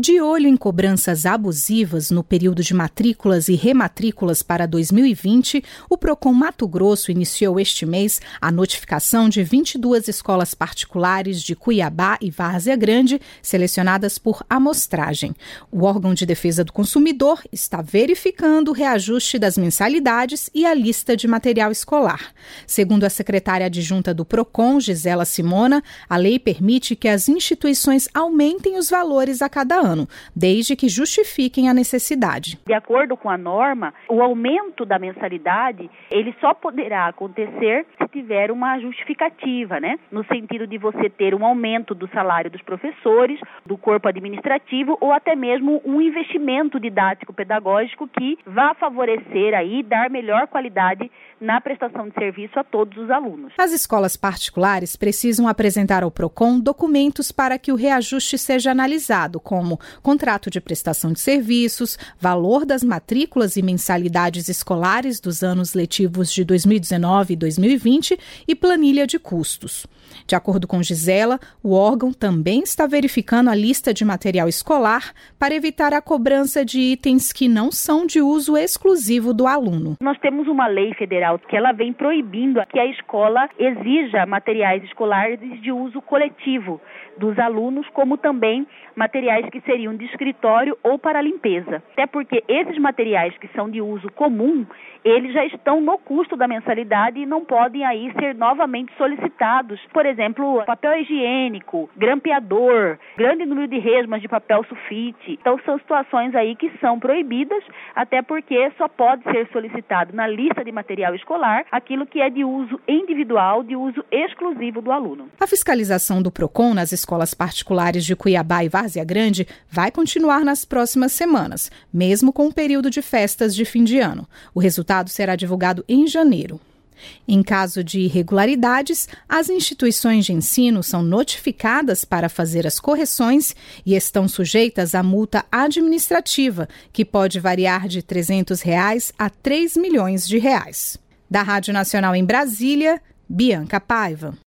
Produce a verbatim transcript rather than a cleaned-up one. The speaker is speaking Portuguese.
De olho em cobranças abusivas no período de matrículas e rematrículas para dois mil e vinte, o Procon Mato Grosso iniciou este mês a notificação de vinte e duas escolas particulares de Cuiabá e Várzea Grande, selecionadas por amostragem. O órgão de defesa do consumidor está verificando o reajuste das mensalidades e a lista de material escolar. Segundo a secretária adjunta do Procon, Gisela Simona, a lei permite que as instituições aumentem os valores a cada ano, desde que justifiquem a necessidade. De acordo com a norma, o aumento da mensalidade, ele só poderá acontecer se tiver uma justificativa, né? No sentido de você ter um aumento do salário dos professores, do corpo administrativo ou até mesmo um investimento didático-pedagógico que vá favorecer aí, dar melhor qualidade na prestação de serviço a todos os alunos. As escolas particulares precisam apresentar ao Procon documentos para que o reajuste seja analisado, como contrato de prestação de serviços, valor das matrículas e mensalidades escolares dos anos letivos de dois mil e dezenove e dois mil e vinte e planilha de custos. De acordo com Gisela, o órgão também está verificando a lista de material escolar para evitar a cobrança de itens que não são de uso exclusivo do aluno. Nós temos uma lei federal que ela vem proibindo que a escola exija materiais escolares de uso coletivo dos alunos, como também materiais que seriam de escritório ou para limpeza. Até porque esses materiais que são de uso comum, eles já estão no custo da mensalidade e não podem aí ser novamente solicitados. Por exemplo, papel higiênico, grampeador, grande número de resmas de papel sulfite. Então são situações aí que são proibidas, até porque só pode ser solicitado na lista de material escolar aquilo que é de uso individual, de uso exclusivo do aluno. A fiscalização do Procon nas escolas particulares de Cuiabá e Várzea Grande vai continuar nas próximas semanas, mesmo com o período de festas de fim de ano. O resultado será divulgado em janeiro. Em caso de irregularidades, as instituições de ensino são notificadas para fazer as correções e estão sujeitas à multa administrativa, que pode variar de trezentos reais a três milhões de reais. Da Rádio Nacional em Brasília, Bianca Paiva.